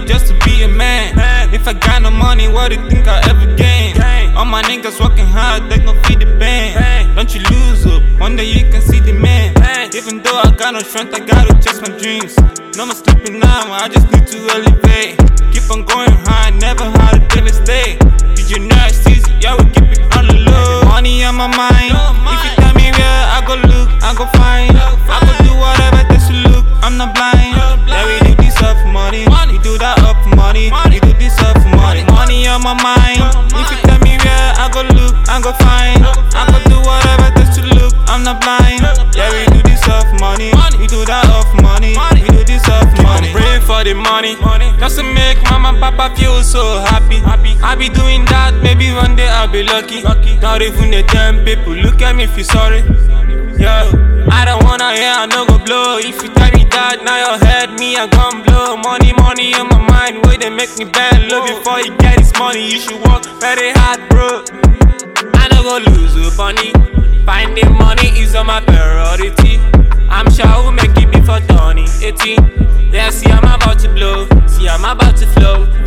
just to be a man. If I got no money, what do you think I ever gain? All my niggas working hard, they gon' feed the band. Don't you lose up, one day you can see the man. Even though I got no strength, I gotta chase my dreams. No more sleeping now, I just need to elevate. Keep on going high, never hard to devastate. Did you know it's easy? Yeah, we keep it on the low. Money on my mind. If you tell me where I go look, I go find. I go do whatever takes to look. I'm not blind. Yeah, we do this up for money. We do that up for money. We do this up for money. Money on my mind. If you tell me where I go look, I go find. I go do whatever takes to look. I'm not blind. Yeah, we do this up for money. We do that up for money. We do this up for money. Praying for the money, just to make mama and papa feel so happy. I be doing that, maybe one day I'll be lucky. Not even the damn people look at me feel sorry. Yeah, I don't wanna hear, I no go blow. If you tell me that, now your head, me I gon' blow. Money on my mind, way they make me bend low. Before you get this money, you should work very hard, bro. I no go lose up money. Finding money is on my priority. I'm sure I will make it before 2018. Yeah, see I'm about to blow, see I'm about to flow.